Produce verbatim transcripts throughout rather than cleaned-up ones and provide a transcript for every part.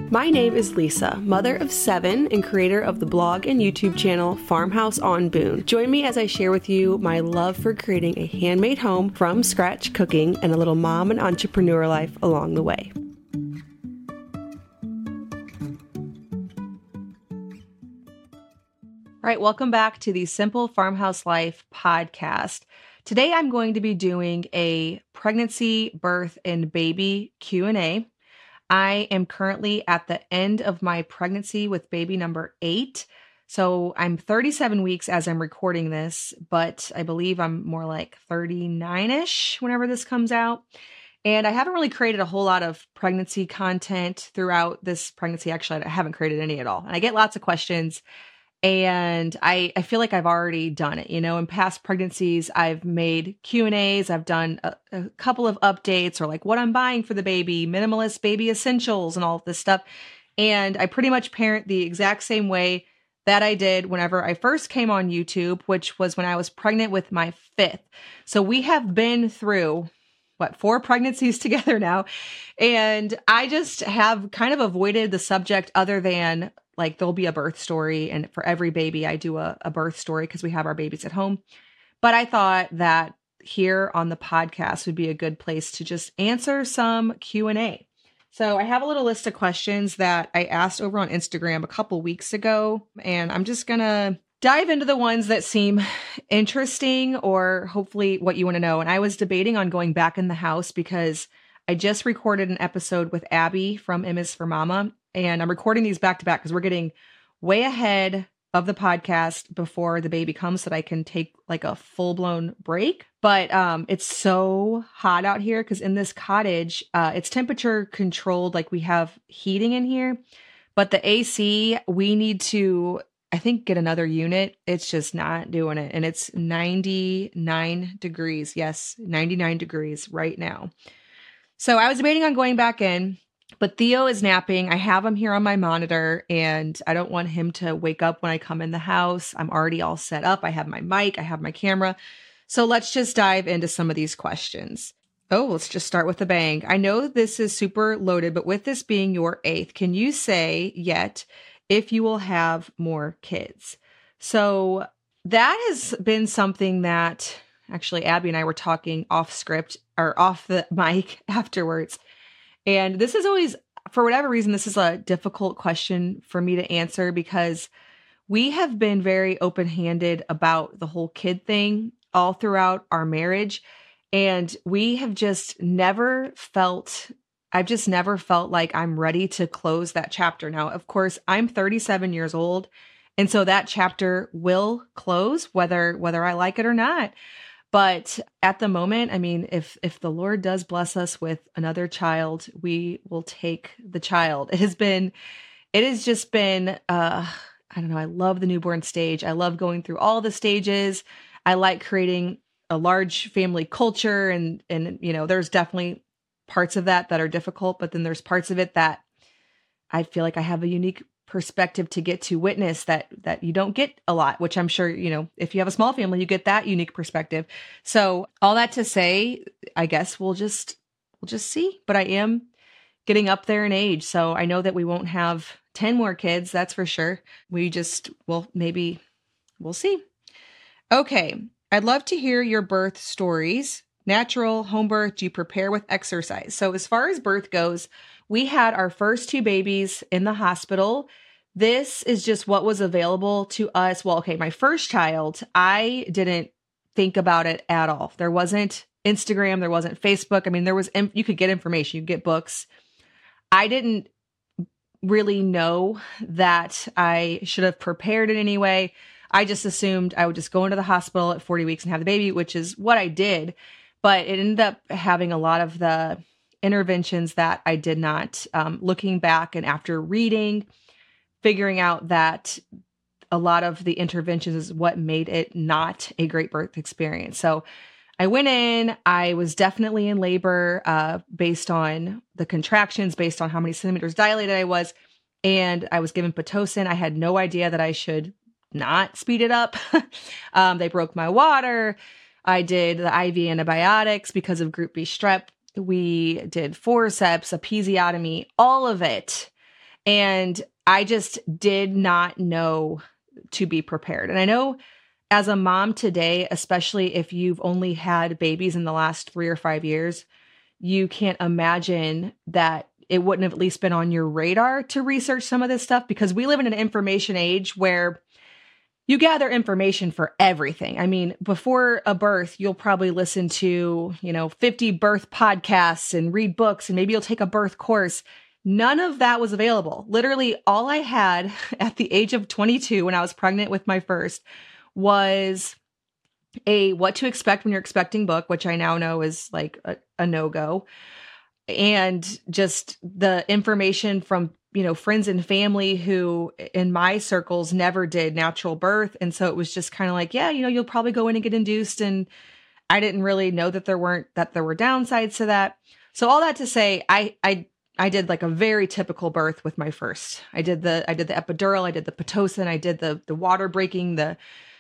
My name is Lisa, mother of seven and creator of the blog and YouTube channel Farmhouse on Boone. Join me as I share with you my love for creating a handmade home from scratch cooking and a little mom and entrepreneur life along the way. All right, welcome back to the Simple Farmhouse Life podcast. Today I'm going to be doing a pregnancy, birth, and baby Q and A. I am currently at the end of my pregnancy with baby number eight. So I'm thirty-seven weeks as I'm recording this, but I believe I'm more like thirty-nine-ish whenever this comes out. And I haven't really created a whole lot of pregnancy content throughout this pregnancy. Actually, I haven't created any at all. And I get lots of questions. And I, I feel like I've already done it. You know, in past pregnancies, I've made Q and A's. I've done a, a couple of updates or like what I'm buying for the baby, minimalist baby essentials and all of this stuff. And I pretty much parent the exact same way that I did whenever I first came on YouTube, which was when I was pregnant with my fifth. So we have been through, what, four pregnancies together now. And I just have kind of avoided the subject other than like there'll be a birth story, and for every baby, I do a, a birth story because we have our babies at home. But I thought that here on the podcast would be a good place to just answer some Q and A. So I have a little list of questions that I asked over on Instagram a couple weeks ago, and I'm just gonna dive into the ones that seem interesting or hopefully what you want to know. And I was debating on going back in the house because I just recorded an episode with Abby from M is for Mama. And I'm recording these back to back because we're getting way ahead of the podcast before the baby comes so that I can take like a full blown break. But um, it's so hot out here because in this cottage, uh, it's temperature controlled. Like we have heating in here, but the A C, we need to, I think, get another unit. It's just not doing it. And it's ninety-nine degrees. Yes, ninety-nine degrees right now. So I was debating on going back in. But Theo is napping. I have him here on my monitor and I don't want him to wake up when I come in the house. I'm already all set up. I have my mic, I have my camera. So let's just dive into some of these questions. Oh, let's just start with a bang. I know this is super loaded, but with this being your eighth, can you say yet if you will have more kids? So that has been something that actually Abby and I were talking off script or off the mic afterwards. And this is always, for whatever reason, this is a difficult question for me to answer because we have been very open-handed about the whole kid thing all throughout our marriage. And we have just never felt, I've just never felt like I'm ready to close that chapter. Now, of course, I'm thirty-seven years old. And so that chapter will close whether, whether I like it or not. But at the moment, I mean, if if the Lord does bless us with another child, we will take the child. It has been, it has just been, uh, I don't know, I love the newborn stage. I love going through all the stages. I like creating a large family culture. And, and you know, there's definitely parts of that that are difficult, but then there's parts of it that I feel like I have a unique perspective to get to witness that that you don't get a lot, which I'm sure, you know, if you have a small family, you get that unique perspective. So all that to say, I guess we'll just we'll just see. But I am getting up there in age. So I know that we won't have ten more kids, that's for sure. We just, well, maybe we'll see. Okay. I'd love to hear your birth stories. Natural, home birth, do you prepare with exercise? So as far as birth goes, we had our first two babies in the hospital. This is just what was available to us. Well, okay, my first child, I didn't think about it at all. There wasn't Instagram, there wasn't Facebook. I mean, there was, you could get information, you could get books. I didn't really know that I should have prepared in any way. I just assumed I would just go into the hospital at forty weeks and have the baby, which is what I did. But it ended up having a lot of the interventions that I did not. Um, looking back and after reading, figuring out that a lot of the interventions is what made it not a great birth experience. So I went in, I was definitely in labor uh, based on the contractions, based on how many centimeters dilated I was. And I was given Pitocin. I had no idea that I should not speed it up. um, they broke my water. I did the I V antibiotics because of group B strep. We did forceps, episiotomy, all of it. And I just did not know to be prepared. And I know as a mom today, especially if you've only had babies in the last three or five years, you can't imagine that it wouldn't have at least been on your radar to research some of this stuff, because we live in an information age where you gather information for everything. I mean, before a birth, you'll probably listen to, you know, fifty birth podcasts and read books, and maybe you'll take a birth course. None of that was available. Literally, all I had at the age of twenty-two when I was pregnant with my first was a What to Expect When You're Expecting book, which I now know is like a, a no-go. And just the information from, you know, friends and family who in my circles never did natural birth. And so it was just kind of like, yeah, you know, you'll probably go in and get induced. And I didn't really know that there weren't, that there were downsides to that. So all that to say, I, I, I did like a very typical birth with my first. I did the, I did the epidural, I did the Pitocin, I did the, the water breaking, the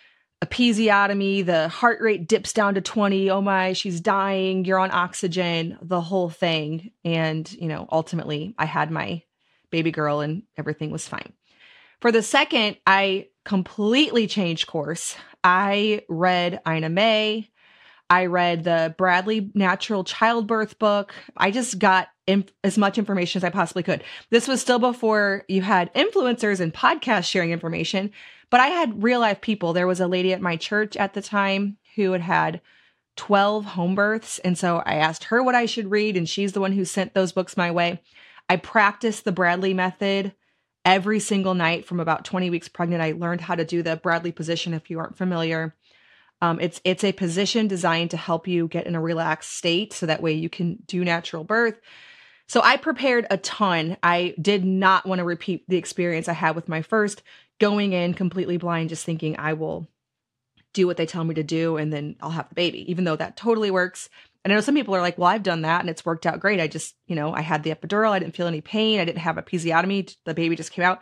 episiotomy, the heart rate dips down to twenty. Oh my, she's dying. You're on oxygen, the whole thing. And, you know, ultimately I had my baby girl and everything was fine. For the second, I completely changed course. I read Ina May. I read the Bradley Natural Childbirth book. I just got inf- as much information as I possibly could. This was still before you had influencers and podcasts sharing information, but I had real life people. There was a lady at my church at the time who had had twelve home births. And so I asked her what I should read, and she's the one who sent those books my way. I practiced the Bradley method every single night from about twenty weeks pregnant. I learned how to do the Bradley position if you aren't familiar. Um, it's it's a position designed to help you get in a relaxed state so that way you can do natural birth. So I prepared a ton. I did not want to repeat the experience I had with my first, going in completely blind, just thinking I will do what they tell me to do and then I'll have the baby, even though that totally works. And I know some people are like, well, I've done that and it's worked out great. I just, you know, I had the epidural. I didn't feel any pain. I didn't have episiotomy. The baby just came out.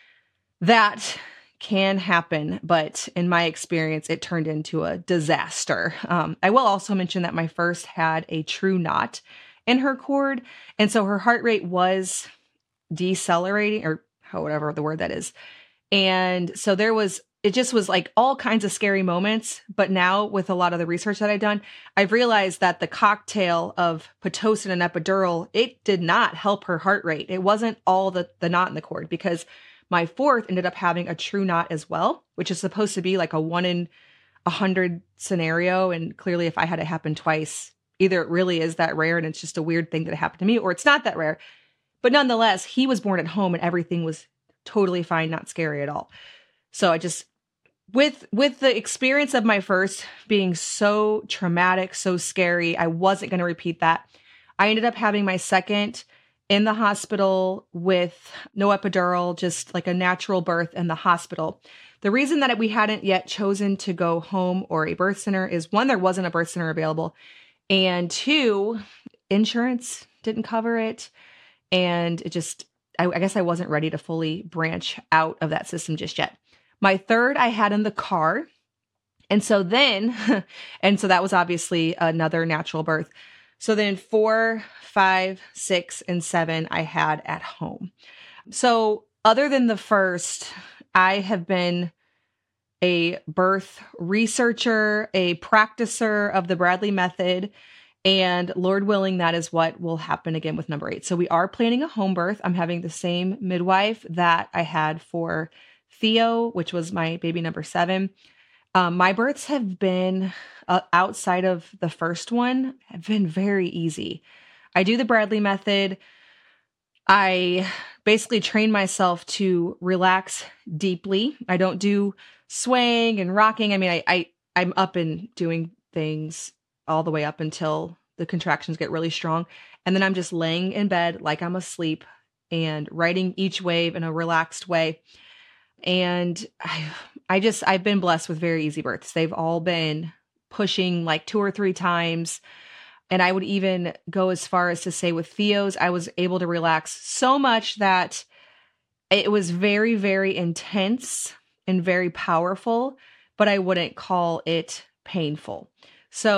That can happen, but in my experience, it turned into a disaster. Um, I will also mention that my first had a true knot in her cord. And so her heart rate was decelerating, or however the word that is. And so there was, it just was like all kinds of scary moments. But now with a lot of the research that I've done, I've realized that the cocktail of Pitocin and epidural, it did not help her heart rate. It wasn't all the, the knot in the cord, because my fourth ended up having a true knot as well, which is supposed to be like a one in a hundred scenario. And clearly if I had it happen twice, either it really is that rare and it's just a weird thing that happened to me, or it's not that rare. But nonetheless, he was born at home and everything was totally fine, not scary at all. So I just, with, with the experience of my first being so traumatic, so scary, I wasn't going to repeat that. I ended up having my second in the hospital with no epidural, just like a natural birth in the hospital. The reason that we hadn't yet chosen to go home or a birth center is, one, there wasn't a birth center available. And two, insurance didn't cover it. And it just, I, I guess I wasn't ready to fully branch out of that system just yet. My third I had in the car. And so then, and so that was obviously another natural birth. So then four, five, six, and seven I had at home. So other than the first, I have been a birth researcher, a practicer of the Bradley method, and Lord willing, that is what will happen again with number eight. So we are planning a home birth. I'm having the same midwife that I had for Theo, which was my baby number seven. Um, my births have been, uh, outside of the first one, have been very easy. I do the Bradley method. I basically train myself to relax deeply. I don't do swaying and rocking. I mean, I, I, I'm up and doing things all the way up until the contractions get really strong. And then I'm just laying in bed like I'm asleep and riding each wave in a relaxed way. And I, I just, I've been blessed with very easy births. They've all been pushing like two or three times. And I would even go as far as to say with Theo's, I was able to relax so much that it was very, very intense and very powerful, but I wouldn't call it painful. So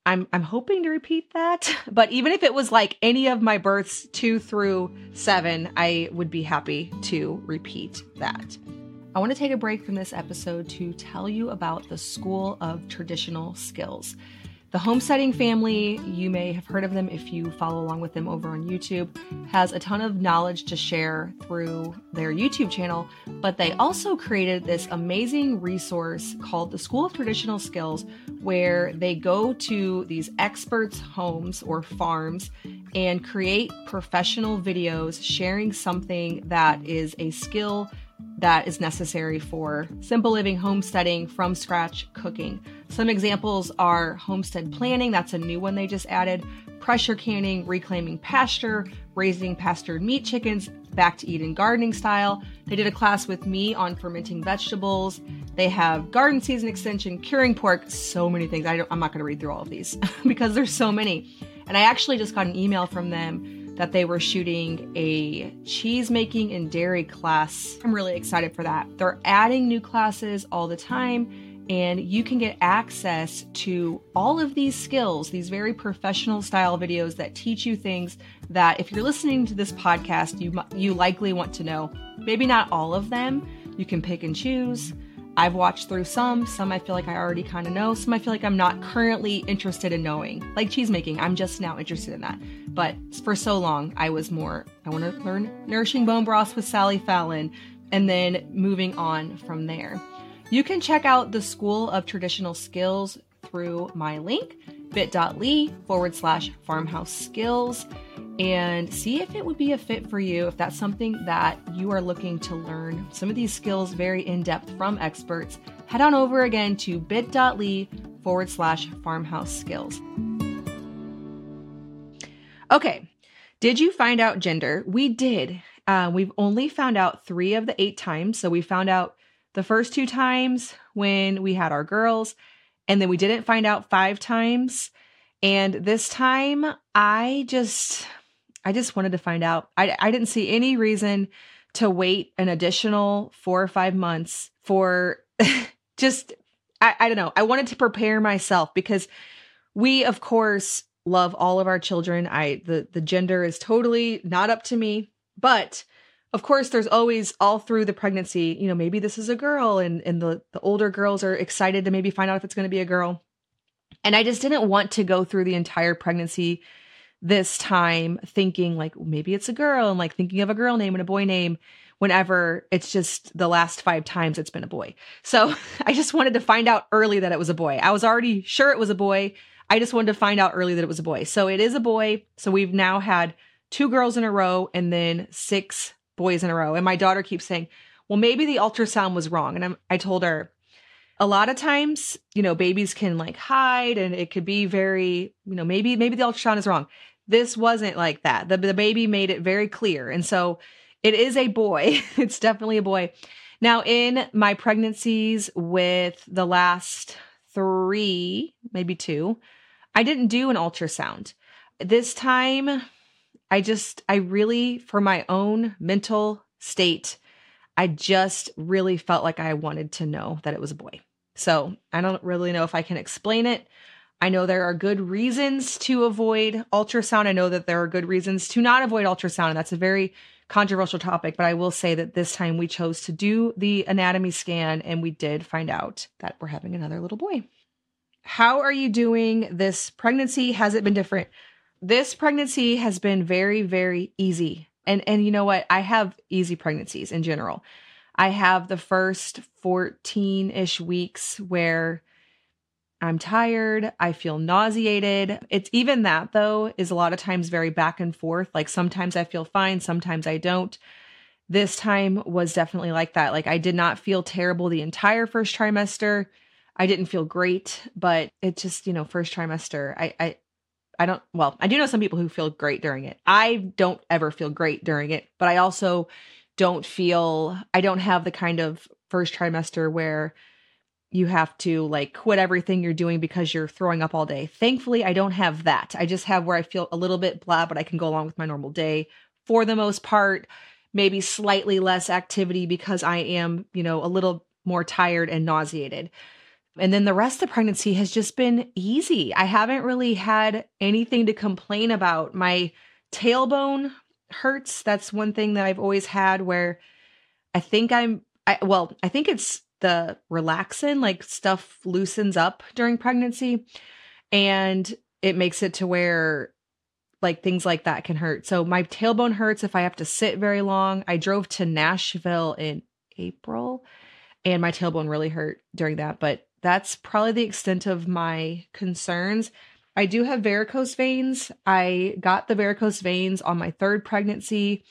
I'm I'm hoping to repeat that. But even if it was like any of my births two through seven, I would be happy to repeat that. I want to take a break from this episode to tell you about the School of Traditional Skills. The Homesteading family, you may have heard of them if you follow along with them over on YouTube, has a ton of knowledge to share through their YouTube channel, but they also created this amazing resource called the School of Traditional Skills, where they go to these experts' homes or farms and create professional videos sharing something that is a skill that is necessary for simple living, homesteading, from scratch cooking. Some examples are homestead planning, that's a new one they just added, pressure canning, reclaiming pasture, raising pastured meat chickens, back to Eden gardening style. They did a class with me on fermenting vegetables. They have garden season extension, curing pork, so many things. I don't, I'm not going to read through all of these because there's so many. And I actually just got an email from them that they were shooting a cheese making and dairy class. I'm really excited for that. They're adding new classes all the time, and you can get access to all of these skills, these very professional style videos that teach you things that if you're listening to this podcast, you you likely want to know. Maybe not all of them. You can pick and choose. I've watched through some. Some I feel like I already kind of know. Some I feel like I'm not currently interested in knowing. Like cheese making, I'm just now interested in that. But for so long, I was more, I want to learn nourishing bone broths with Sally Fallon, and then moving on from there. You can check out the School of Traditional Skills through my link, bit.ly forward slash farmhouse skills, and see if it would be a fit for you if that's something that you are looking to learn some of these skills very in-depth from experts. Head on over again to bit.ly forward slash farmhouse skills. Okay, did you find out gender? We did. Uh, we've only found out three of the eight times. So we found out the first two times when we had our girls, and then we didn't find out five times. And this time, I just, I just wanted to find out. I, I didn't see any reason to wait an additional four or five months for just, I, I don't know. I wanted to prepare myself because we, of course, love all of our children. I, the, the gender is totally not up to me, but of course, there's always all through the pregnancy, you know, maybe this is a girl, and, and the, the older girls are excited to maybe find out if it's going to be a girl. And I just didn't want to go through the entire pregnancy this time thinking like, maybe it's a girl, and like thinking of a girl name and a boy name whenever it's just the last five times it's been a boy. So I just wanted to find out early that it was a boy. I was already sure it was a boy. I just wanted to find out early that it was a boy. So it is a boy. So we've now had two girls in a row and then six boys in a row. And my daughter keeps saying, well, maybe the ultrasound was wrong. And I'm, I told her, a lot of times, you know, babies can like hide, and it could be very, you know, maybe, maybe the ultrasound is wrong. This wasn't like that. The, the baby made it very clear. And so it is a boy. It's definitely a boy. Now, in my pregnancies with the last three, maybe two, I didn't do an ultrasound. This time, I just, I really, for my own mental state, I just really felt like I wanted to know that it was a boy. So I don't really know if I can explain it. I know there are good reasons to avoid ultrasound. I know that there are good reasons to not avoid ultrasound. And that's a very controversial topic, but I will say that this time we chose to do the anatomy scan, and we did find out that we're having another little boy. How are you doing this pregnancy? Has it been different? This pregnancy has been very, very easy. And, and you know what? I have easy pregnancies in general. I have the first fourteen-ish weeks where I'm tired. I feel nauseated. It's even that, though, is a lot of times very back and forth. Like sometimes I feel fine, sometimes I don't. This time was definitely like that. Like I did not feel terrible the entire first trimester. I didn't feel great, but it just, you know, first trimester, I, I, I don't, well, I do know some people who feel great during it. I don't ever feel great during it, but I also don't feel, I don't have the kind of first trimester where you have to like quit everything you're doing because you're throwing up all day. Thankfully, I don't have that. I just have where I feel a little bit blah, but I can go along with my normal day for the most part, maybe slightly less activity because I am, you know, a little more tired and nauseated. And then the rest of the pregnancy has just been easy. I haven't really had anything to complain about. My tailbone hurts. That's one thing that I've always had where I think I'm, I, well, I think it's the relaxin, like stuff loosens up during pregnancy and it makes it to where like things like that can hurt. So my tailbone hurts if I have to sit very long. I drove to Nashville in April and my tailbone really hurt during that, but that's probably the extent of my concerns. I do have varicose veins. I got the varicose veins on my third pregnancy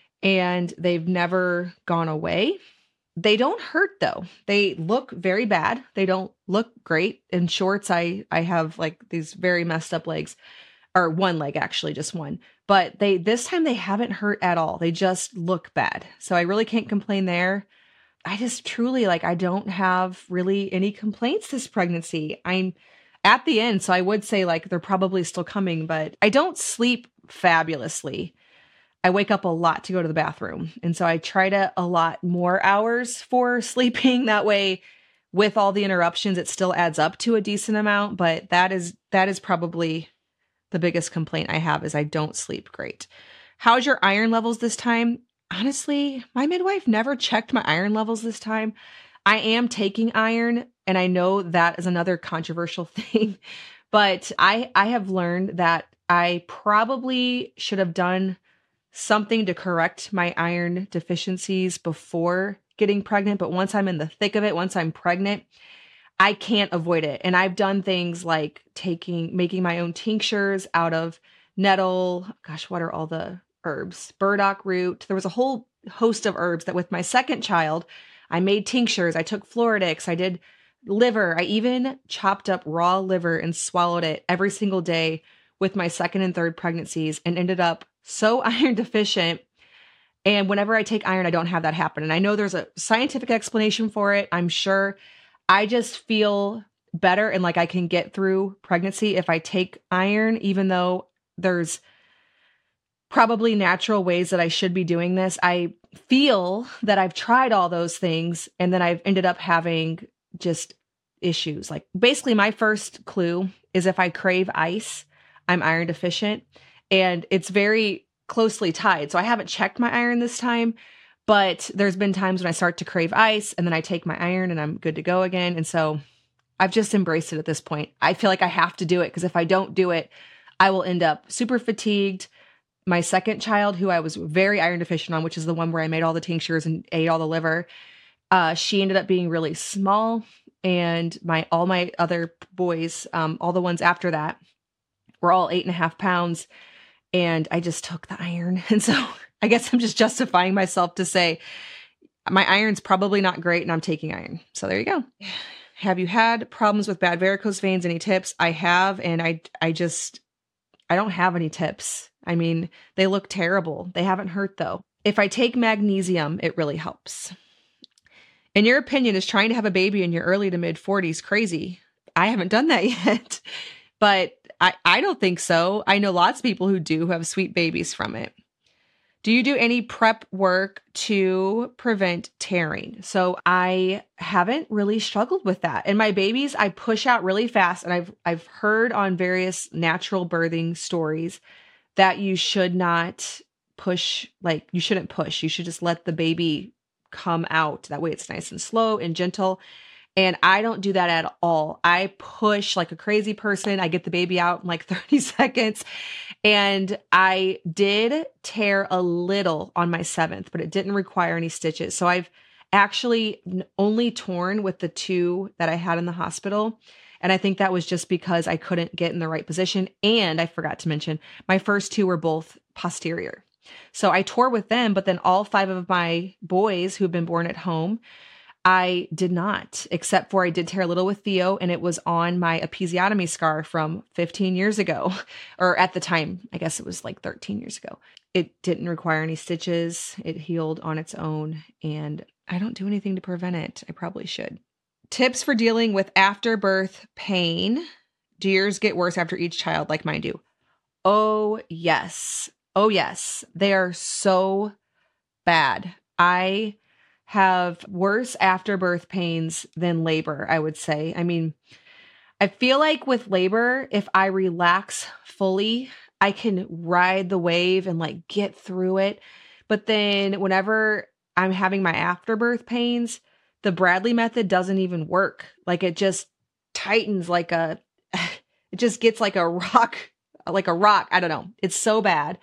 and they've never gone away. They don't hurt though. They look very bad. They don't look great. In shorts, I I have like these very messed up legs, or one leg actually, just one. But they this time they haven't hurt at all. They just look bad. So I really can't complain there. I just truly like I don't have really any complaints this pregnancy. I'm at the end, so I would say like they're probably still coming, but I don't sleep fabulously. I wake up a lot to go to the bathroom. And so I try to allot more hours for sleeping. That way, with all the interruptions, it still adds up to a decent amount. But that is that is probably the biggest complaint I have is I don't sleep great. How's your iron levels this time? Honestly, my midwife never checked my iron levels this time. I am taking iron, and I know that is another controversial thing. But I I have learned that I probably should have done something to correct my iron deficiencies before getting pregnant. But once I'm in the thick of it, once I'm pregnant, I can't avoid it. And I've done things like taking, making my own tinctures out of nettle. Gosh, what are all the herbs? Burdock root. There was a whole host of herbs that with my second child, I made tinctures. I took Floradix. I did liver. I even chopped up raw liver and swallowed it every single day with my second and third pregnancies and ended up so iron deficient. And whenever I take iron, I don't have that happen. And I know there's a scientific explanation for it. I'm sure. I just feel better and like I can get through pregnancy if I take iron, even though there's probably natural ways that I should be doing this. I feel that I've tried all those things and then I've ended up having just issues. Like basically my first clue is if I crave ice, I'm iron deficient. And it's very closely tied. So I haven't checked my iron this time, but there's been times when I start to crave ice and then I take my iron and I'm good to go again. And so I've just embraced it at this point. I feel like I have to do it because if I don't do it, I will end up super fatigued. My second child, who I was very iron deficient on, which is the one where I made all the tinctures and ate all the liver, uh, she ended up being really small. And my all my other boys, um, all the ones after that, were all eight and a half pounds. And I just took the iron. And so I guess I'm just justifying myself to say my iron's probably not great and I'm taking iron. So there you go. Have you had problems with bad varicose veins? Any tips? I have. And I, I just, I don't have any tips. I mean, they look terrible. They haven't hurt though. If I take magnesium, it really helps. In your opinion, is trying to have a baby in your early to mid forties crazy? I haven't done that yet, but I, I don't think so. I know lots of people who do who have sweet babies from it. Do you do any prep work to prevent tearing? So I haven't really struggled with that. And my babies, I push out really fast. And I've I've heard on various natural birthing stories that you should not push, like you shouldn't push. You should just let the baby come out. That way it's nice and slow and gentle. And I don't do that at all. I push like a crazy person. I get the baby out in like thirty seconds. And I did tear a little on my seventh, but it didn't require any stitches. So I've actually only torn with the two that I had in the hospital. And I think that was just because I couldn't get in the right position. And I forgot to mention, my first two were both posterior. So I tore with them, but then all five of my boys who've been born at home, I did not, except for I did tear a little with Theo, and it was on my episiotomy scar from fifteen years ago, or at the time, I guess it was like thirteen years ago. It didn't require any stitches. It healed on its own, and I don't do anything to prevent it. I probably should. Tips for dealing with after-birth pain. Do yours get worse after each child like mine do? Oh, yes. Oh, yes. They are so bad. I have worse afterbirth pains than labor, I would say. I mean, I feel like with labor, if I relax fully, I can ride the wave and like get through it. But then whenever I'm having my afterbirth pains, the Bradley method doesn't even work. Like it just tightens like a, it just gets like a rock, like a rock. I don't know. It's so bad.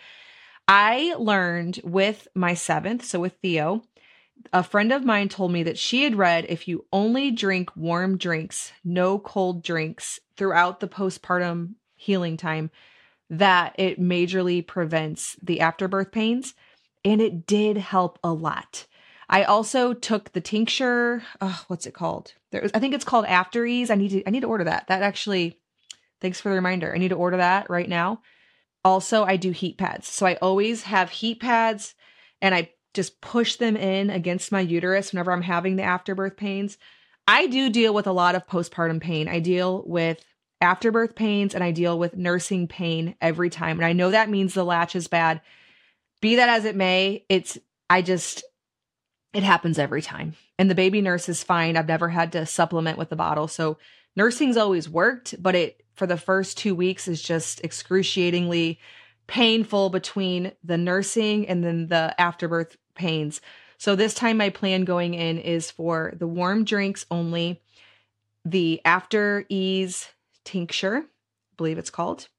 I learned with my seventh, so with Theo, a friend of mine told me that she had read if you only drink warm drinks, no cold drinks throughout the postpartum healing time, that it majorly prevents the afterbirth pains. And it did help a lot. I also took the tincture. Oh, what's it called? There was, I think it's called After Ease. I need to, I need to order that. That actually, thanks for the reminder. I need to order that right now. Also, I do heat pads. So I always have heat pads and I just push them in against my uterus whenever I'm having the afterbirth pains. I do deal with a lot of postpartum pain. I deal with afterbirth pains and I deal with nursing pain every time. And I know that means the latch is bad. Be that as it may, it's, I just, it happens every time. And the baby nurse is fine. I've never had to supplement with the bottle. So nursing's always worked, but it, for the first two weeks is just excruciatingly painful between the nursing and then the afterbirth pains. So this time my plan going in is for the warm drinks only, the After Ease tincture, I believe it's called,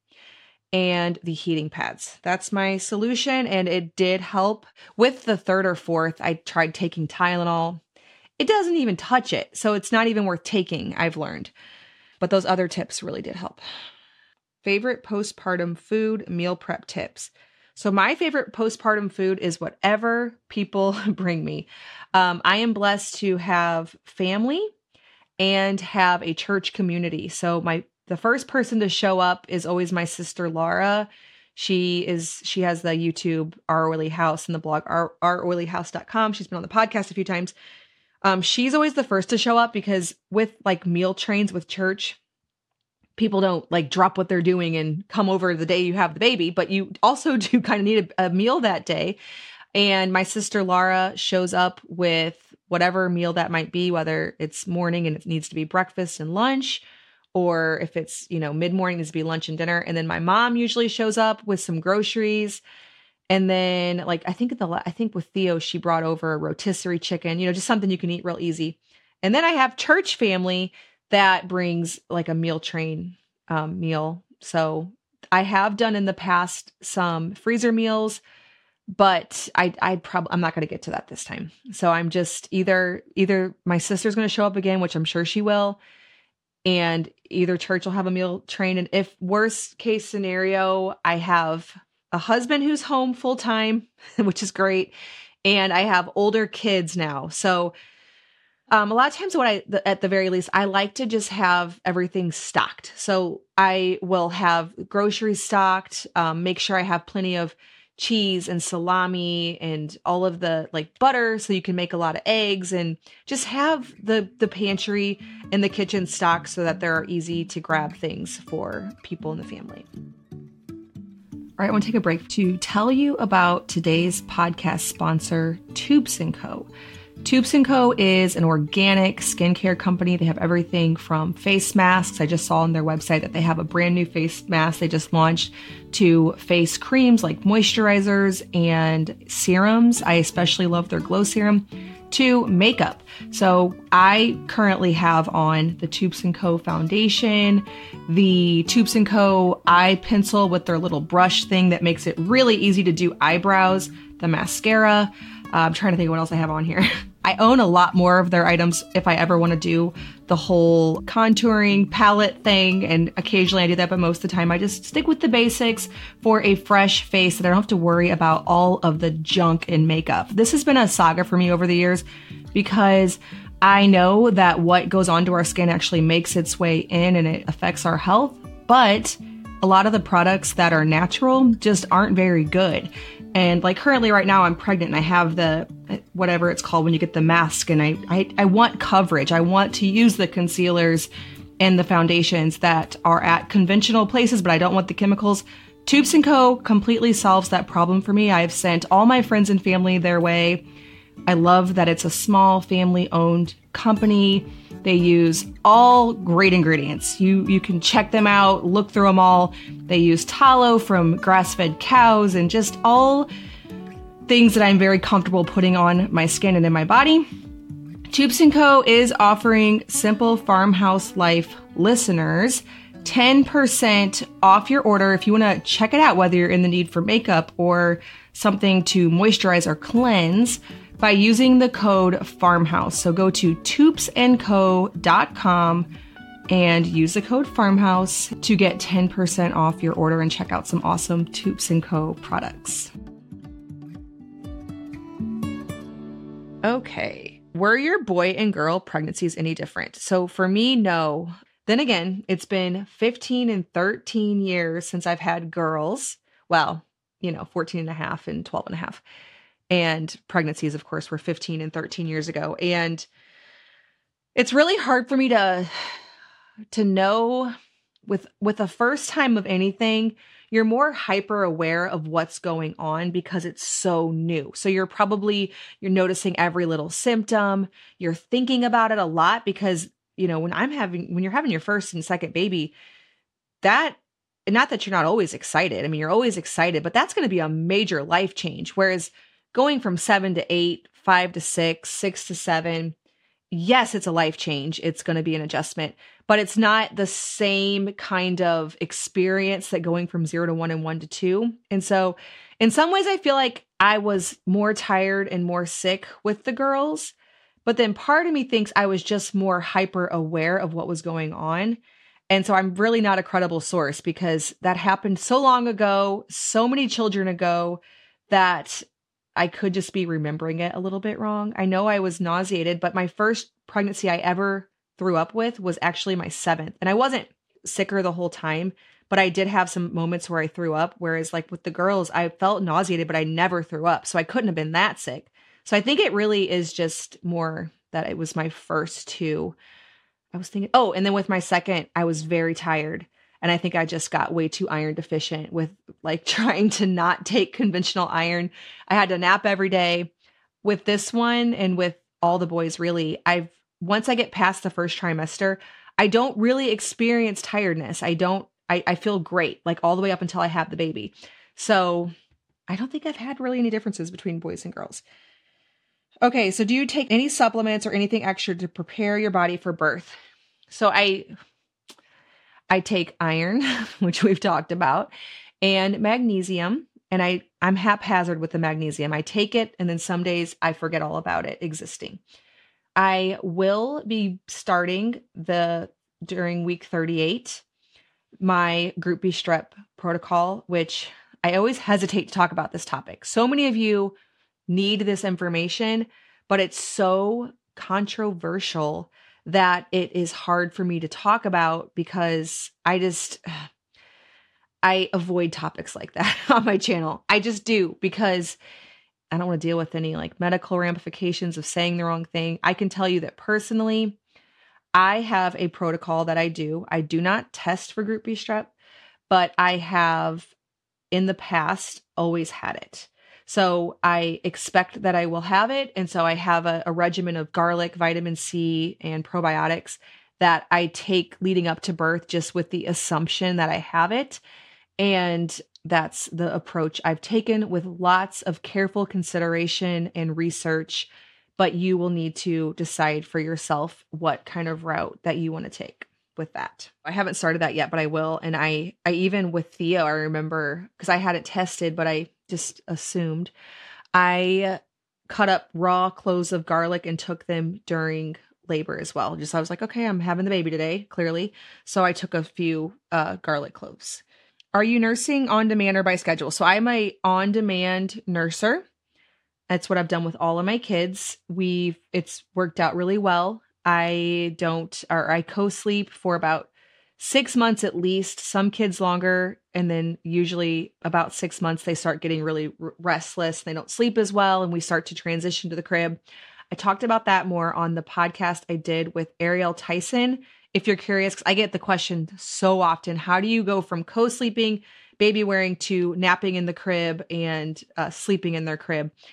and the heating pads. That's my solution. And it did help. With the third or fourth, I tried taking Tylenol. It doesn't even touch it. So it's not even worth taking, I've learned. But those other tips really did help. Favorite postpartum food, meal prep tips. So my favorite postpartum food is whatever people bring me. Um, I am blessed to have family and have a church community. So my the first person to show up is always my sister Laura. She is she has the YouTube Our Oily House and the blog our oily house dot com. She's been on the podcast a few times. Um, she's always the first to show up because with like meal trains with church, people don't like drop what they're doing and come over the day you have the baby, but you also do kind of need a, a meal that day. And my sister Laura shows up with whatever meal that might be, whether it's morning and it needs to be breakfast and lunch, or if it's, you know, mid-morning, it needs to be lunch and dinner. And then my mom usually shows up with some groceries. And then like, I think at the, I think with Theo, she brought over a rotisserie chicken, you know, just something you can eat real easy. And then I have church family that brings like a meal train um, meal. So I have done in the past some freezer meals, but I, I'd probably, I'm not going to get to that this time. So I'm just either, either my sister's going to show up again, which I'm sure she will, and either church will have a meal train. And if worst case scenario, I have a husband who's home full time, which is great. And I have older kids now. So Um, a lot of times what I, at the very least, I like to just have everything stocked. So I will have groceries stocked, um, make sure I have plenty of cheese and salami and all of the like butter so you can make a lot of eggs, and just have the, the pantry and the kitchen stocked so that there are easy to grab things for people in the family. All right, I want to take a break to tell you about today's podcast sponsor, Tubes and Co. Tubes and Co. is an organic skincare company. They have everything from face masks. I just saw on their website that they have a brand new face mask they just launched, to face creams like moisturizers and serums. I especially love their glow serum, to makeup. So I currently have on the Tubes and Co. foundation, the Tubes and Co. eye pencil with their little brush thing that makes it really easy to do eyebrows, the mascara. Uh, I'm trying to think of what else I have on here. I own a lot more of their items if I ever want to do the whole contouring palette thing. And occasionally I do that, but most of the time I just stick with the basics for a fresh face that I don't have to worry about all of the junk in makeup. This has been a saga for me over the years because I know that what goes onto our skin actually makes its way in and it affects our health. But a lot of the products that are natural just aren't very good. And like currently right now I'm pregnant and I have the, whatever it's called when you get the mask, and I, I, I want coverage. I want to use the concealers and the foundations that are at conventional places, but I don't want the chemicals. Tubes and Co. completely solves that problem for me. I've sent all my friends and family their way. I love that it's a small family-owned company. They use all great ingredients. You you can check them out, look through them all. They use tallow from grass-fed cows and just all things that I'm very comfortable putting on my skin and in my body. Toups and Co. is offering Simple Farmhouse Life listeners ten percent off your order if you want to check it out, whether you're in the need for makeup or something to moisturize or cleanse, by using the code FARMHOUSE. So go to toups and co dot com and use the code FARMHOUSE to get ten percent off your order and check out some awesome Toups and Co products. Okay, were your boy and girl pregnancies any different? So for me, no. Then again, it's been fifteen and thirteen years since I've had girls. Well, you know, fourteen and a half and twelve and a half. And pregnancies, of course, were fifteen and thirteen years ago. And it's really hard for me to, to know with, with the first time of anything, you're more hyper aware of what's going on because it's so new. So you're probably, you're noticing every little symptom. You're thinking about it a lot because, you know, when I'm having, when you're having your first and second baby, that, not that you're not always excited. I mean, you're always excited, but that's going to be a major life change. Whereas going from seven to eight, five to six, six to seven, yes, it's a life change. It's going to be an adjustment, but it's not the same kind of experience that going from zero to one and one to two. And so in some ways, I feel like I was more tired and more sick with the girls, but then part of me thinks I was just more hyper aware of what was going on. And so I'm really not a credible source because that happened so long ago, so many children ago, that I could just be remembering it a little bit wrong. I know I was nauseated, but my first pregnancy I ever threw up with was actually my seventh. And I wasn't sicker the whole time, but I did have some moments where I threw up. Whereas like with the girls, I felt nauseated, but I never threw up. So I couldn't have been that sick. So I think it really is just more that it was my first two. I was thinking, oh, and then with my second, I was very tired. And I think I just got way too iron deficient with like trying to not take conventional iron. I had to nap every day. With this one and with all the boys, really, I've, once I get past the first trimester, I don't really experience tiredness. I don't, I, I feel great, like all the way up until I have the baby. So I don't think I've had really any differences between boys and girls. Okay, so do you take any supplements or anything extra to prepare your body for birth? So I... I take iron, which we've talked about, and magnesium, and I, I'm haphazard with the magnesium. I take it, and then some days I forget all about it existing. I will be starting the, during week thirty-eight, my Group B strep protocol, which I always hesitate to talk about this topic. So many of you need this information, but it's so controversial that it is hard for me to talk about because I just, I avoid topics like that on my channel. I just do because I don't want to deal with any like medical ramifications of saying the wrong thing. I can tell you that personally, I have a protocol that I do. I do not test for Group B strep, but I have in the past always had it. So I expect that I will have it. And so I have a, a regimen of garlic, vitamin C, and probiotics that I take leading up to birth just with the assumption that I have it. And that's the approach I've taken with lots of careful consideration and research. But you will need to decide for yourself what kind of route that you want to take with that. I haven't started that yet, but I will. And I, I even with Theo, I remember because I hadn't tested, but I just assumed I cut up raw cloves of garlic and took them during labor as well. Just, I was like, okay, I'm having the baby today, clearly. So I took a few uh, garlic cloves. Are you nursing on demand or by schedule? So I'm a on-demand nurser. That's what I've done with all of my kids. We've, it's worked out really well. I don't, or I co-sleep for about six months at least, some kids longer. And then usually about six months, they start getting really r- restless. They don't sleep as well. And we start to transition to the crib. I talked about that more on the podcast I did with Ariel Tyson. If you're curious, because I get the question so often, how do you go from co-sleeping, baby wearing to napping in the crib and uh, sleeping in their crib?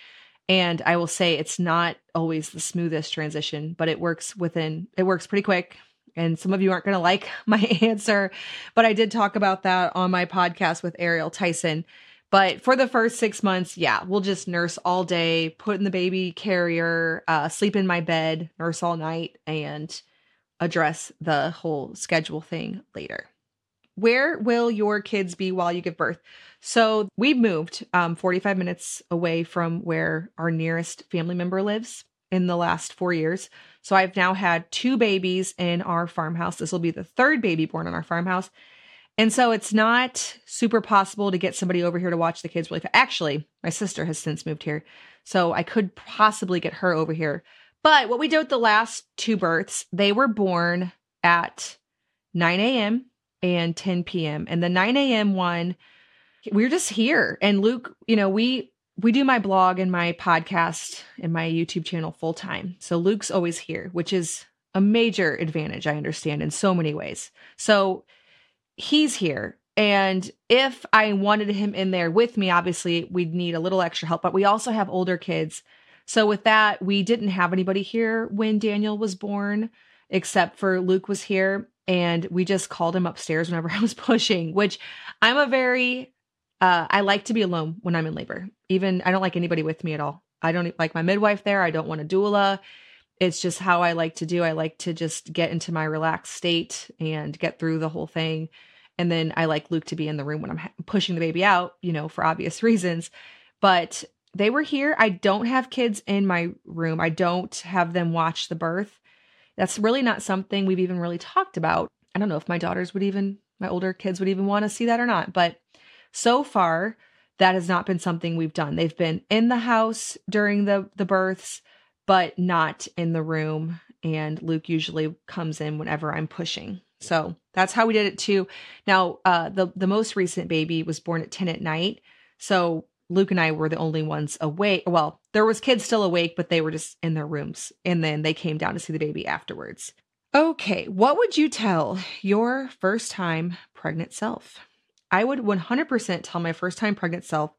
And I will say it's not always the smoothest transition, but it works within, it works pretty quick. And some of you aren't going to like my answer, but I did talk about that on my podcast with Ariel Tyson. But for the first six months, yeah, we'll just nurse all day, put in the baby carrier, uh, sleep in my bed, nurse all night, and address the whole schedule thing later. Where will your kids be while you give birth? So we've moved um, forty-five minutes away from where our nearest family member lives in the last four years. So I've now had two babies in our farmhouse. This will be the third baby born in our farmhouse. And so it's not super possible to get somebody over here to watch the kids really fast. Actually, my sister has since moved here, so I could possibly get her over here. But what we did with the last two births, they were born at nine a.m. and ten p.m. And the nine a.m. one, we we're just here. And Luke, you know, we we do my blog and my podcast and my YouTube channel full time. So Luke's always here, which is a major advantage, I understand, in so many ways. So he's here. And if I wanted him in there with me, obviously we'd need a little extra help, but we also have older kids. So with that, we didn't have anybody here when Daniel was born, except for Luke was here. And we just called him upstairs whenever I was pushing, which I'm a very, uh, I like to be alone when I'm in labor. Even, I don't like anybody with me at all. I don't like my midwife there. I don't want a doula. It's just how I like to do. I like to just get into my relaxed state and get through the whole thing. And then I like Luke to be in the room when I'm pushing the baby out, you know, for obvious reasons. But they were here. I don't have kids in my room. I don't have them watch the birth. That's really not something we've even really talked about. I don't know if my daughters would even, my older kids would even want to see that or not. But so far, that has not been something we've done. They've been in the house during the, the births, but not in the room. And Luke usually comes in whenever I'm pushing. So that's how we did it too. Now, uh, the, the most recent baby was born at ten at night. So Luke and I were the only ones awake. Well, there was kids still awake, but they were just in their rooms. And then they came down to see the baby afterwards. Okay, what would you tell your first time pregnant self? I would one hundred percent tell my first time pregnant self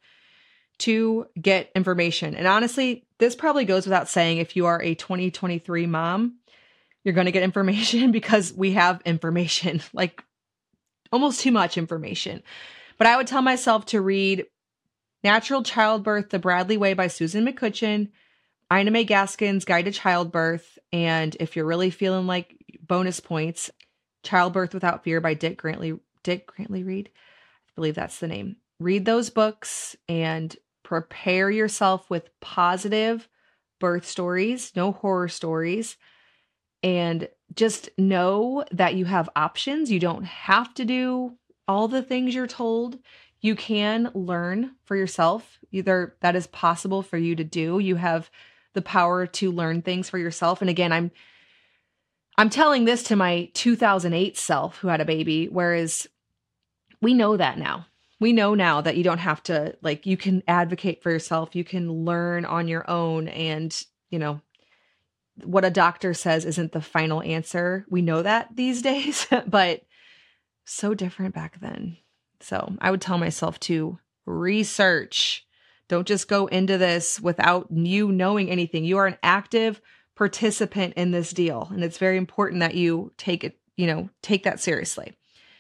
to get information. And honestly, this probably goes without saying if you are a twenty twenty-three mom, you're going to get information because we have information, like almost too much information. But I would tell myself to read Natural Childbirth, The Bradley Way by Susan McCutcheon, Ina May Gaskin's Guide to Childbirth, and if you're really feeling like bonus points, Childbirth Without Fear by Dick Grantley, Dick Grantley Reed. I believe that's the name. Read those books and prepare yourself with positive birth stories, no horror stories. And just know that you have options. You don't have to do all the things you're told. You can learn for yourself. Either that is possible for you to do. You have the power to learn things for yourself. And again, I'm I'm telling this to my two thousand eight self who had a baby, whereas we know that now. We know now that you don't have to, like, you can advocate for yourself. You can learn on your own. And, you know, what a doctor says isn't the final answer. We know that these days, but so different back then. So I would tell myself to research. Don't just go into this without you knowing anything. You are an active participant in this deal. And it's very important that you take it, you know, take that seriously.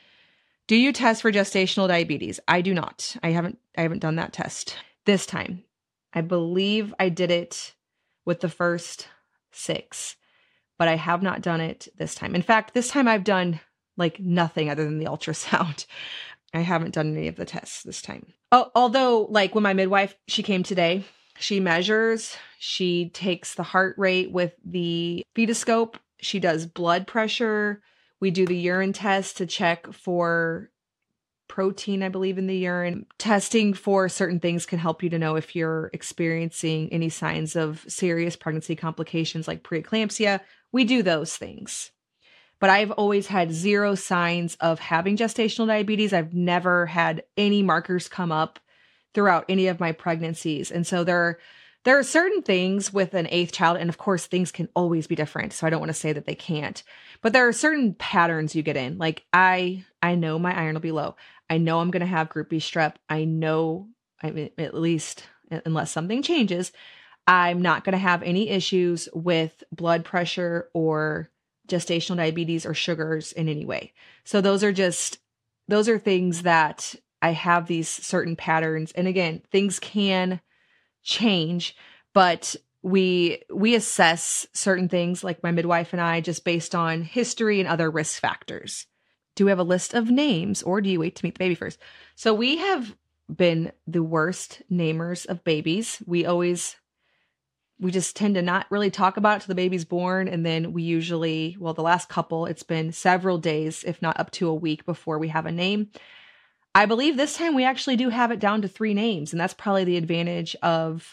Do you test for gestational diabetes? I do not. I haven't, I haven't done that test this time. I believe I did it with the first six, but I have not done it this time. In fact, this time I've done like nothing other than the ultrasound. I haven't done any of the tests this time. Oh, although like when my midwife, she came today, she measures, she takes the heart rate with the fetoscope. She does blood pressure. We do the urine test to check for protein, I believe, in the urine. Testing for certain things can help you to know if you're experiencing any signs of serious pregnancy complications like preeclampsia. We do those things. But I've always had zero signs of having gestational diabetes. I've never had any markers come up throughout any of my pregnancies. And so there are, there are certain things with an eighth child, and of course things can always be different. So I don't want to say that they can't, but there are certain patterns you get in. Like I, I know my iron will be low. I know I'm going to have group B strep. I know, I mean, at least unless something changes, I'm not going to have any issues with blood pressure or gestational diabetes or sugars in any way. So those are just, those are things that I have these certain patterns. And again, things can change, but we, we assess certain things like my midwife and I just based on history and other risk factors. Do we have a list of names or do you wait to meet the baby first? So we have been the worst namers of babies. We always We just tend to not really talk about it till the baby's born. And then we usually, well, the last couple, it's been several days, if not up to a week before we have a name. I believe this time we actually do have it down to three names. And that's probably the advantage of,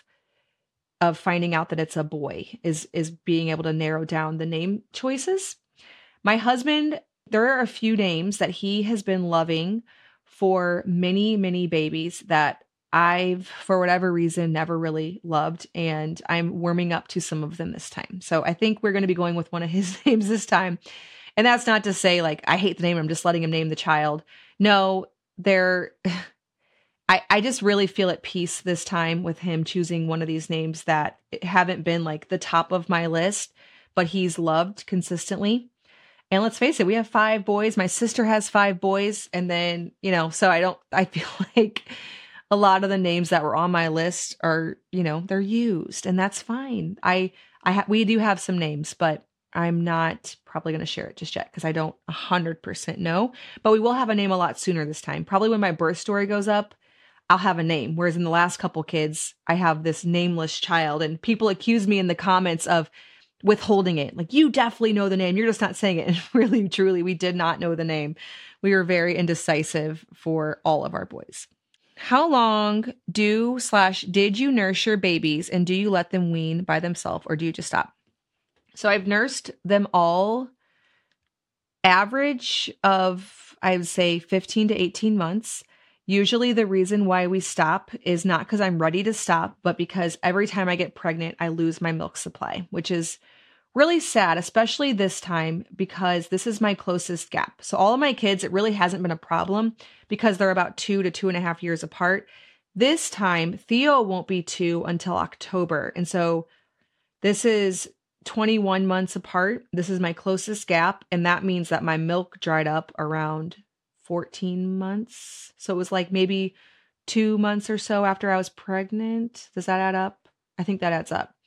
of finding out that it's a boy is, is being able to narrow down the name choices. My husband, there are a few names that he has been loving for many, many babies that I've, for whatever reason, never really loved, and I'm warming up to some of them this time. So I think we're going to be going with one of his names this time. And that's not to say like, I hate the name, I'm just letting him name the child. No, they're, I, I just really feel at peace this time with him choosing one of these names that haven't been like the top of my list, but he's loved consistently. And let's face it, we have five boys. My sister has five boys. And then, you know, so I don't, I feel like a lot of the names that were on my list are, you know, they're used and that's fine. I, I, ha- we do have some names, but I'm not probably going to share it just yet because I don't a hundred percent know, but we will have a name a lot sooner this time. Probably when my birth story goes up, I'll have a name. Whereas in the last couple kids, I have this nameless child and people accuse me in the comments of withholding it. Like, you definitely know the name. You're just not saying it. And really, truly, we did not know the name. We were very indecisive for all of our boys. How long do slash did you nurse your babies and do you let them wean by themselves or do you just stop? So I've nursed them all average of, I would say fifteen to eighteen months. Usually the reason why we stop is not because I'm ready to stop, but because every time I get pregnant, I lose my milk supply, which is really sad, especially this time because this is my closest gap. So all of my kids, it really hasn't been a problem because they're about two to two and a half years apart. This time, Theo won't be two until October. And so this is twenty-one months apart. This is my closest gap. And that means that my milk dried up around fourteen months. So it was like maybe two months or so after I was pregnant. Does that add up? I think that adds up.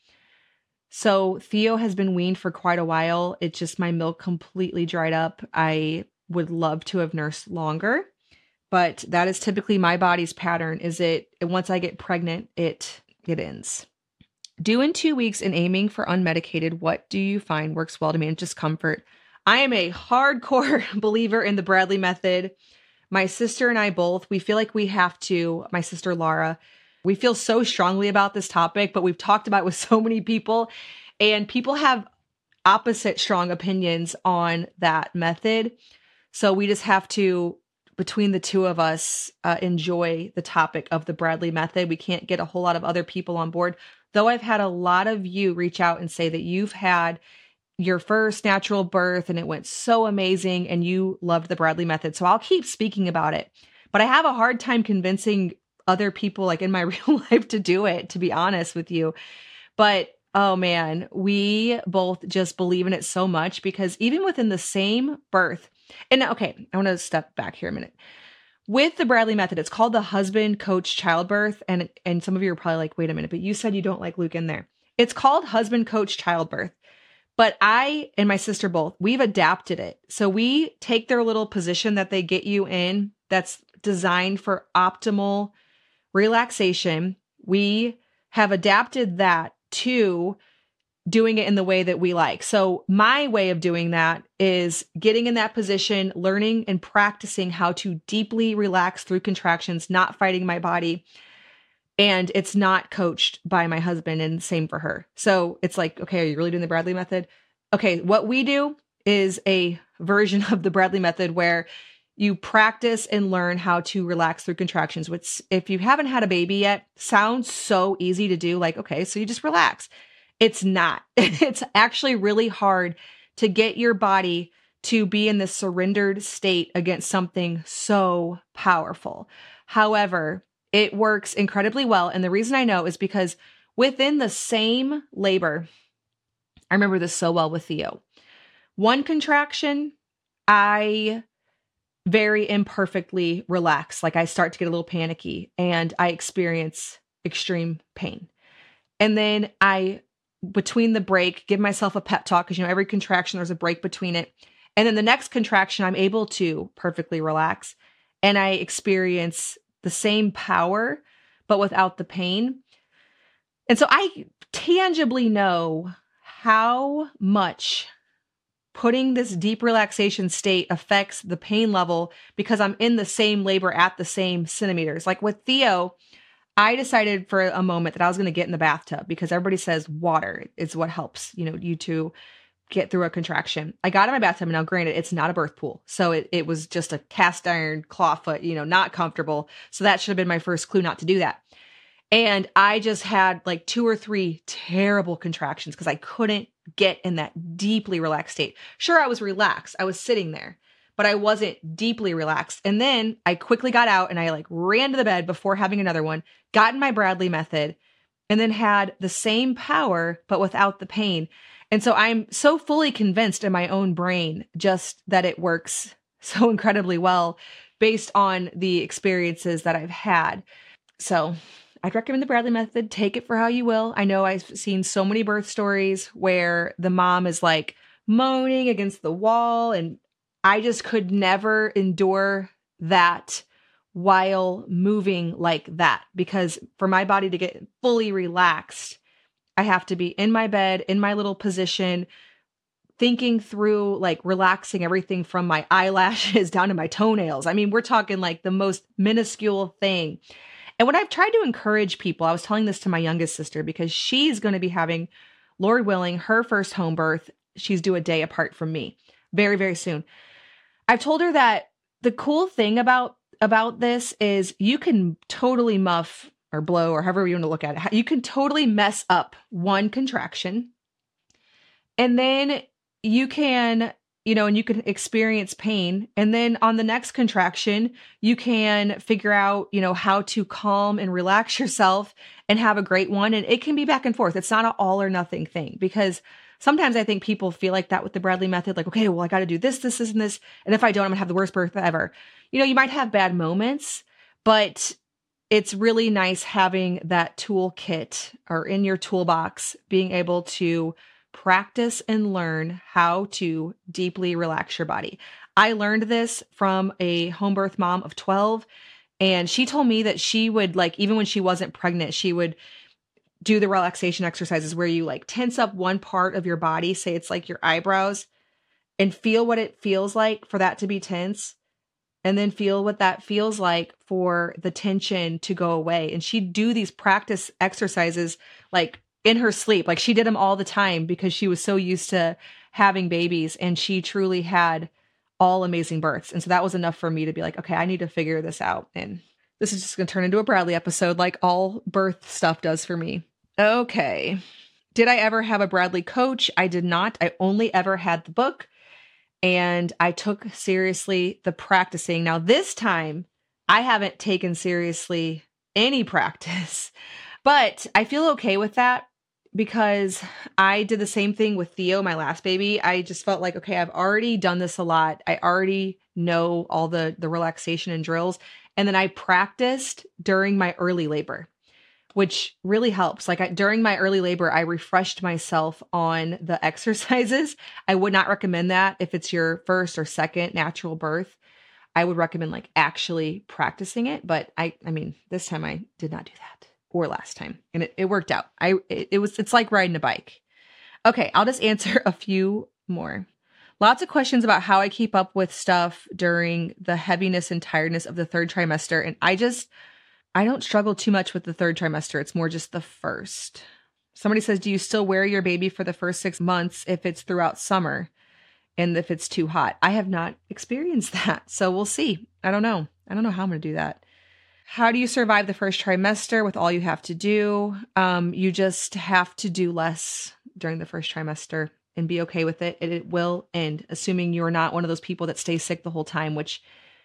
So Theo has been weaned for quite a while. It's just my milk completely dried up. I would love to have nursed longer, but that is typically my body's pattern. Is it once I get pregnant, it it ends. Due in two weeks and aiming for unmedicated, what do you find works well to manage discomfort? I am a hardcore believer in the Bradley method. My sister and I both, we feel like we have to, my sister Laura, we feel so strongly about this topic, but we've talked about it with so many people and people have opposite strong opinions on that method. So we just have to, between the two of us, uh, enjoy the topic of the Bradley method. We can't get a whole lot of other people on board, though I've had a lot of you reach out and say that you've had your first natural birth and it went so amazing and you loved the Bradley method. So I'll keep speaking about it, but I have a hard time convincing other people like in my real life to do it, to be honest with you. But oh man, we both just believe in it so much because even within the same birth, and okay, I want to step back here a minute. With the Bradley method, it's called the husband coach childbirth. And, and some of you are probably like, wait a minute, but you said you don't like Luke in there. It's called husband coach childbirth. But I and my sister both, we've adapted it. So we take their little position that they get you in that's designed for optimal relaxation. We have adapted that to doing it in the way that we like. So my way of doing that is getting in that position, learning and practicing how to deeply relax through contractions, not fighting my body. And it's not coached by my husband, and same for her. So it's like, okay, are you really doing the Bradley method? Okay, what we do is a version of the Bradley method where you practice and learn how to relax through contractions, which if you haven't had a baby yet, sounds so easy to do. Like, okay, so you just relax. It's not. It's actually really hard to get your body to be in this surrendered state against something so powerful. However, it works incredibly well. And the reason I know is because within the same labor, I remember this so well with Theo. One contraction, I very imperfectly relax. Like I start to get a little panicky and I experience extreme pain. And then I, between the break, give myself a pep talk because, you know, every contraction, there's a break between it. And then the next contraction, I'm able to perfectly relax and I experience the same power, but without the pain. And so I tangibly know how much putting this deep relaxation state affects the pain level because I'm in the same labor at the same centimeters. Like with Theo, I decided for a moment that I was going to get in the bathtub because everybody says water is what helps, you know, you to get through a contraction. I got in my bathtub, and now granted, it's not a birth pool. So it, it was just a cast iron clawfoot, you know, not comfortable. So that should have been my first clue not to do that. And I just had like two or three terrible contractions because I couldn't get in that deeply relaxed state. Sure, I was relaxed. I was sitting there, but I wasn't deeply relaxed. And then I quickly got out and I like ran to the bed before having another one, got in my Bradley method, and then had the same power, but without the pain. And so I'm so fully convinced in my own brain just that it works so incredibly well based on the experiences that I've had. So I'd recommend the Bradley method. Take it for how you will. I know I've seen so many birth stories where the mom is like moaning against the wall, and I just could never endure that while moving like that, because for my body to get fully relaxed, I have to be in my bed, in my little position, thinking through like relaxing everything from my eyelashes down to my toenails. I mean, we're talking like the most minuscule thing. And when I've tried to encourage people, I was telling this to my youngest sister because she's going to be having, Lord willing, her first home birth. She's due a day apart from me very, very soon. I've told her that the cool thing about, about this is you can totally muff or blow or however you want to look at it. You can totally mess up one contraction, and then you can, you know, and you can experience pain. And then on the next contraction, you can figure out, you know, how to calm and relax yourself and have a great one. And it can be back and forth. It's not an all or nothing thing, because sometimes I think people feel like that with the Bradley method. Like, okay, well, I got to do this, this, this, and this. And if I don't, I'm gonna have the worst birth ever. You know, you might have bad moments, but it's really nice having that toolkit or in your toolbox, being able to practice and learn how to deeply relax your body. I learned this from a home birth mom of twelve. And she told me that she would, like, even when she wasn't pregnant, she would do the relaxation exercises where you like tense up one part of your body, say it's like your eyebrows, and feel what it feels like for that to be tense. And then feel what that feels like for the tension to go away. And she'd do these practice exercises like in her sleep. Like she did them all the time because she was so used to having babies, and she truly had all amazing births. And so that was enough for me to be like, okay, I need to figure this out. And this is just going to turn into a Bradley episode like all birth stuff does for me. Okay. Did I ever have a Bradley coach? I did not. I only ever had the book, and I took seriously the practicing. Now this time I haven't taken seriously any practice, but I feel okay with that because I did the same thing with Theo, my last baby. I just felt like, okay, I've already done this a lot. I already know all the, the relaxation and drills. And then I practiced during my early labor, which really helps. Like I, during my early labor, I refreshed myself on the exercises. I would not recommend that if it's your first or second natural birth. I would recommend like actually practicing it. But I, I mean, this time I did not do that, or last time, and it, it worked out. I, it, it was, it's like riding a bike. Okay. I'll just answer a few more. Lots of questions about how I keep up with stuff during the heaviness and tiredness of the third trimester. And I just, I don't struggle too much with the third trimester. It's more just the first. Somebody says, do you still wear your baby for the first six months if it's throughout summer and if it's too hot? I have not experienced that. So we'll see. I don't know. I don't know how I'm going to do that. How do you survive the first trimester with all you have to do? Um, you just have to do less during the first trimester and be okay with it. And it will end, assuming you're not one of those people that stay sick the whole time, which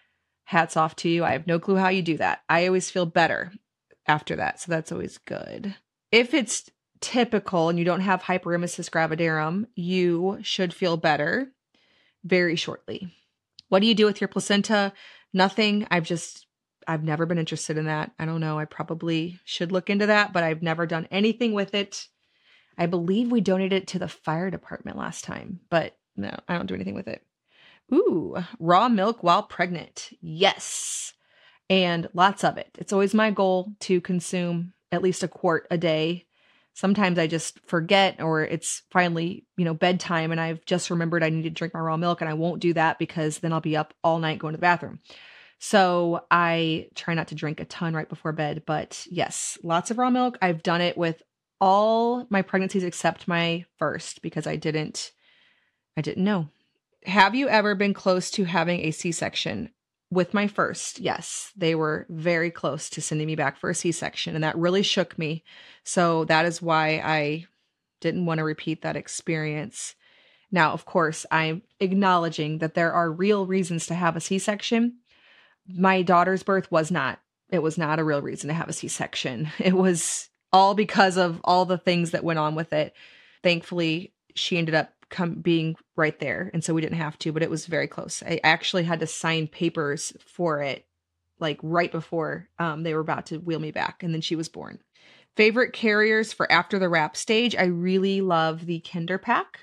hats off to you. I have no clue how you do that. I always feel better after that. So that's always good. if it's typical and you don't have hyperemesis gravidarum, you should feel better very shortly. What do you do with your placenta? Nothing. I've just, I've never been interested in that. I don't know. I probably should look into that, but I've never done anything with it. I believe we donated it to the fire department last time, but no, I don't do anything with it. Ooh, raw milk while pregnant. Yes. And lots of it. It's always my goal to consume at least a quart a day. Sometimes I just forget, or it's finally, you know, bedtime and I've just remembered I need to drink my raw milk, and I won't do that because then I'll be up all night going to the bathroom. So I try not to drink a ton right before bed, but yes, lots of raw milk. I've done it with all my pregnancies except my first because I didn't, I didn't know. Have you ever been close to having a C-section? With my first, yes, they were very close to sending me back for a C-section, and that really shook me. So that is why I didn't want to repeat that experience. Now, of course, I'm acknowledging that there are real reasons to have a C-section. My daughter's birth was not. It was not a real reason to have a C-section. It was all because of all the things that went on with it. Thankfully, she ended up come being right there. And so we didn't have to, but it was very close. I actually had to sign papers for it, like right before um, they were about to wheel me back. And then she was born. Favorite carriers for after the wrap stage. I really love the Kinder Pack.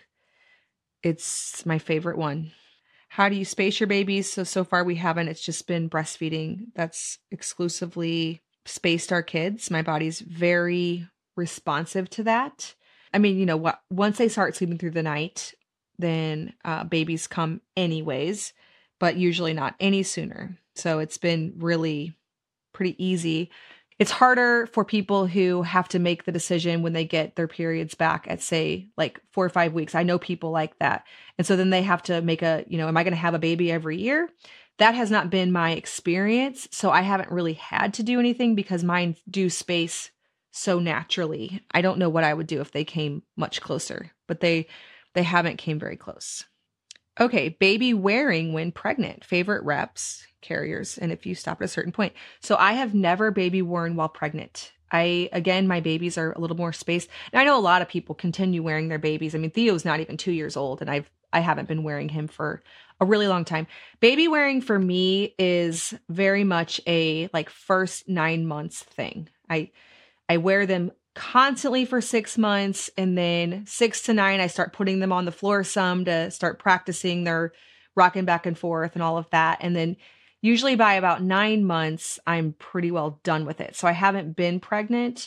It's my favorite one. How do you space your babies? So, so far we haven't. It's just been breastfeeding. That's exclusively spaced our kids. My body's very responsive to that. I mean, you know what, once they start sleeping through the night, then uh, babies come anyways, but usually not any sooner. So it's been really pretty easy. It's harder for people who have to make the decision when they get their periods back at, say, like four or five weeks. I know people like that. And so then they have to make a, you know, am I going to have a baby every year? That has not been my experience. So I haven't really had to do anything because mine do space so naturally. I don't know what I would do if they came much closer, but they they haven't came very close. Okay, baby wearing when pregnant. Favorite reps, carriers, and if you stop at a certain point. So I have never baby worn while pregnant. I, again, my babies are a little more spaced. And I know a lot of people continue wearing their babies. I mean, Theo's not even two years old, and I've I haven't been wearing him for a really long time. Baby wearing for me is very much a like first nine months thing. I I wear them constantly for six months. And then six to nine, I start putting them on the floor some to start practicing their rocking back and forth and all of that. And then usually by about nine months, I'm pretty well done with it. So I haven't been pregnant.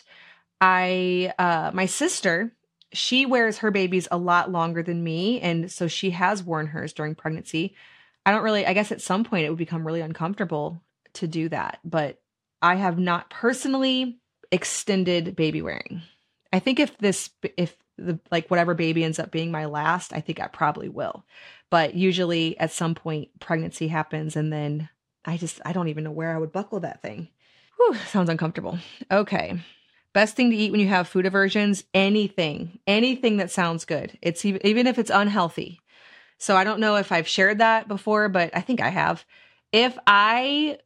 I, uh, my sister, she wears her babies a lot longer than me. And so she has worn hers during pregnancy. I don't really, I guess at some point it would become really uncomfortable to do that, but I have not personally extended baby wearing. I think if this, if the, like whatever baby ends up being my last, I think I probably will. But usually at some point pregnancy happens and then I just, I don't even know where I would buckle that thing. Whew, sounds uncomfortable. Okay. Best thing to eat when you have food aversions, anything, anything that sounds good. It's even, even if it's unhealthy. So I don't know if I've shared that before, but I think I have. If I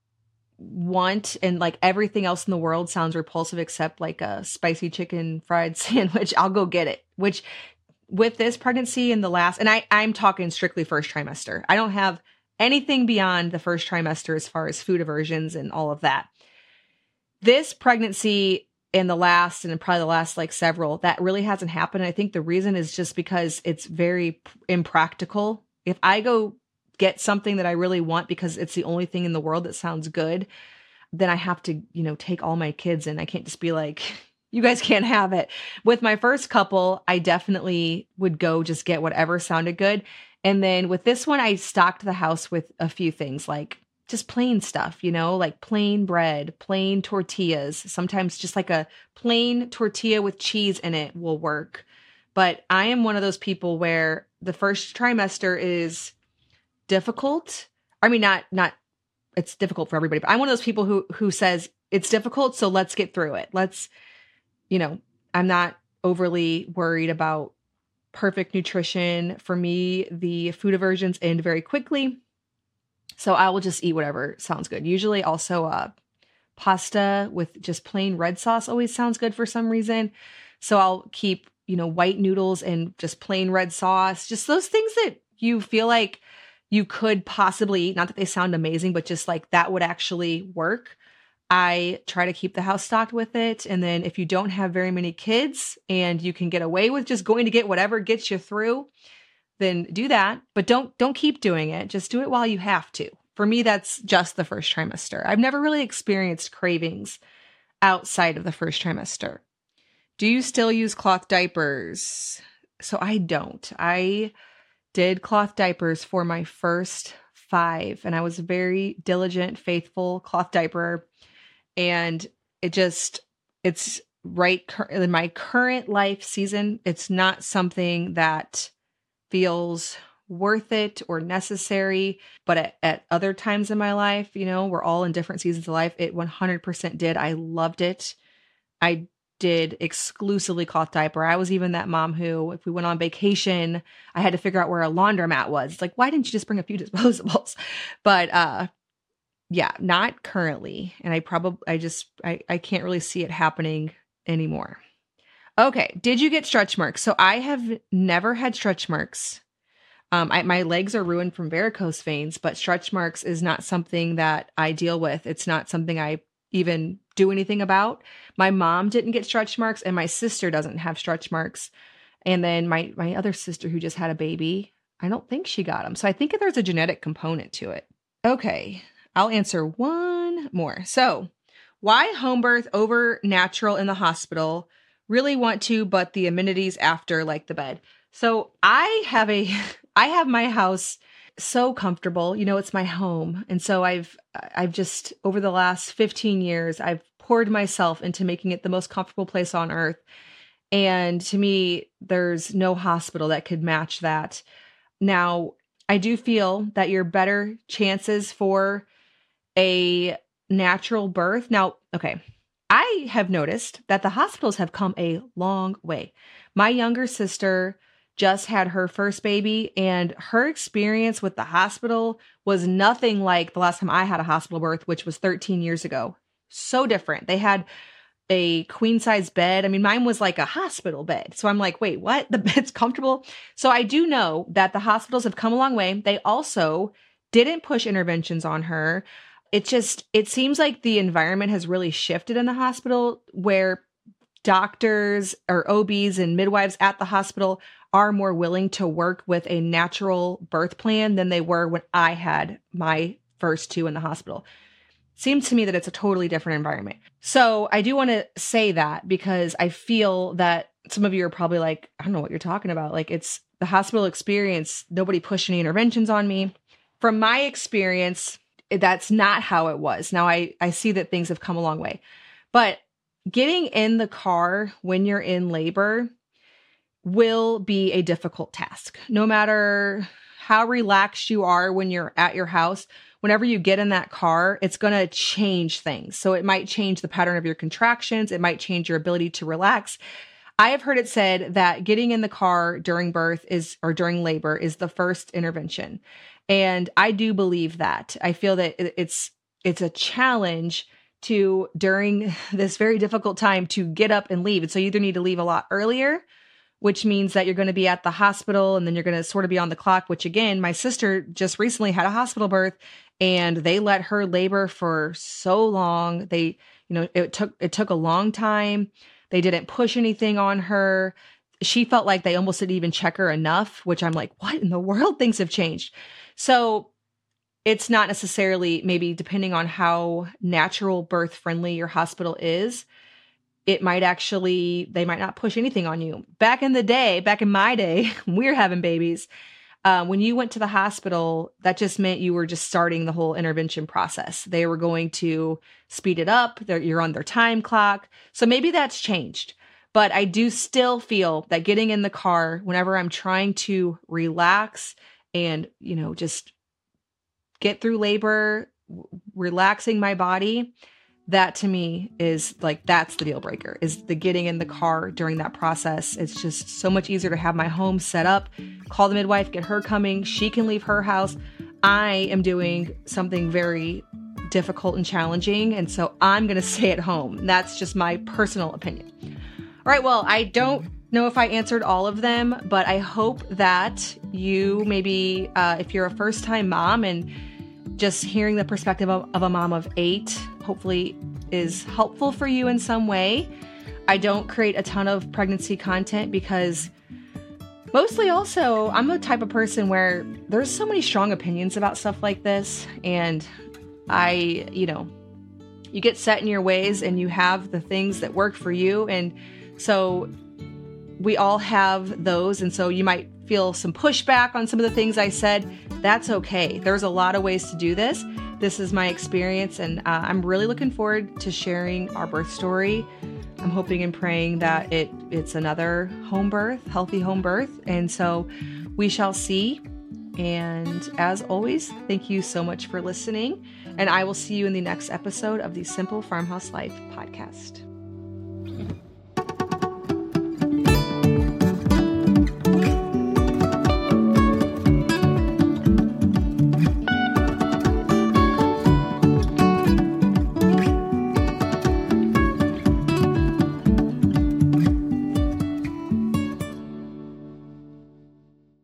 want and like everything else in the world sounds repulsive except like a spicy chicken fried sandwich, I'll go get it. Which with this pregnancy and the last, and I, I'm talking strictly first trimester. I don't have anything beyond the first trimester as far as food aversions and all of that. This pregnancy and the last, and probably the last like several, that really hasn't happened. I think the reason is just because it's very impractical. If I go get something that I really want because it's the only thing in the world that sounds good, then I have to, you know, take all my kids and I can't just be like, you guys can't have it. With my first couple, I definitely would go just get whatever sounded good. And then with this one, I stocked the house with a few things like just plain stuff, you know, like plain bread, plain tortillas. Sometimes just like a plain tortilla with cheese in it will work. But I am one of those people where the first trimester is difficult. I mean, not, not, it's difficult for everybody, but I'm one of those people who, who says it's difficult. So let's get through it. Let's, you know, I'm not overly worried about perfect nutrition. For me, the food aversions end very quickly. So I will just eat whatever sounds good. Usually also, uh, pasta with just plain red sauce always sounds good for some reason. So I'll keep, you know, white noodles and just plain red sauce, just those things that you feel like you could possibly eat. Not that they sound amazing, but just like that would actually work. I try to keep the house stocked with it. And then if you don't have very many kids and you can get away with just going to get whatever gets you through, then do that. But don't don't keep doing it. Just do it while you have to. For me, that's just the first trimester. I've never really experienced cravings outside of the first trimester. Do you still use cloth diapers? So I don't. I did cloth diapers for my first five, and I was a very diligent, faithful cloth diaper. And it just, it's right cur- in my current life season, it's not something that feels worth it or necessary. But at, at other times in my life, you know, we're all in different seasons of life. It one hundred percent did. I loved it. I did exclusively cloth diaper. I was even that mom who, if we went on vacation, I had to figure out where a laundromat was. It's like, why didn't you just bring a few disposables? But, uh, yeah, not currently. And I probably, I just, I, I can't really see it happening anymore. Okay. Did you get stretch marks? So I have never had stretch marks. Um, I, my legs are ruined from varicose veins, but stretch marks is not something that I deal with. It's not something I even do anything about. My mom didn't get stretch marks and my sister doesn't have stretch marks. And then my, my other sister who just had a baby, I don't think she got them. So I think there's a genetic component to it. Okay. I'll answer one more. So, why home birth over natural in the hospital? Really want to, but the amenities after, like the bed. So, I have a, I have my house so comfortable. You know, it's my home, and so I've, I've just over the last fifteen years, I've poured myself into making it the most comfortable place on earth. And to me, there's no hospital that could match that. Now, I do feel that your better chances for a natural birth. Now, okay, I have noticed that the hospitals have come a long way. My younger sister just had her first baby, and her experience with the hospital was nothing like the last time I had a hospital birth, which was thirteen years ago. So different. They had a queen size bed. I mean, mine was like a hospital bed. So I'm like, wait, what? The bed's comfortable? So I do know that the hospitals have come a long way. They also didn't push interventions on her. It just, it seems like the environment has really shifted in the hospital where doctors or O Bs and midwives at the hospital are more willing to work with a natural birth plan than they were when I had my first two in the hospital. Seems to me that it's a totally different environment. So I do want to say that because I feel that some of you are probably like, I don't know what you're talking about. Like, it's the hospital experience. Nobody pushed any interventions on me. From my experience, that's not how it was. Now I, I see that things have come a long way, but getting in the car when you're in labor will be a difficult task. No matter how relaxed you are when you're at your house, whenever you get in that car, it's going to change things. So it might change the pattern of your contractions. It might change your ability to relax. I have heard it said that getting in the car during birth is, or during labor is the first intervention. And I do believe that. I feel that it's, it's a challenge to, during this very difficult time, to get up and leave. And so you either need to leave a lot earlier, which means that you're going to be at the hospital and then you're going to sort of be on the clock, which again, my sister just recently had a hospital birth and they let her labor for so long. They, you know, it took, it took a long time. They didn't push anything on her. She felt like they almost didn't even check her enough, which I'm like, what in the world? Things have changed. So it's not necessarily, maybe depending on how natural birth friendly your hospital is, it might actually, they might not push anything on you. Back in the day, back in my day, when we were having babies, uh, when you went to the hospital, that just meant you were just starting the whole intervention process. They were going to speed it up. They're, you're on their time clock. So maybe that's changed. But I do still feel that getting in the car whenever I'm trying to relax and, you know, just get through labor, w- relaxing my body, that to me is like, that's the deal breaker, is the getting in the car during that process. It's just so much easier to have my home set up, call the midwife, get her coming. She can leave her house. I am doing something very difficult and challenging. And so I'm going to stay at home. That's just my personal opinion. All right. Well, I don't know if I answered all of them, but I hope that you maybe, uh, if you're a first time mom and just hearing the perspective of, of a mom of eight, hopefully is helpful for you in some way. I don't create a ton of pregnancy content because mostly also I'm the type of person where there's so many strong opinions about stuff like this. And I, you know, you get set in your ways and you have the things that work for you. And so we all have those. And so you might feel some pushback on some of the things I said. That's okay. There's a lot of ways to do this. This is my experience, and uh, I'm really looking forward to sharing our birth story. I'm hoping and praying that it it's another home birth, healthy home birth. And so we shall see. And as always, thank you so much for listening. And I will see you in the next episode of the Simple Farmhouse Life podcast.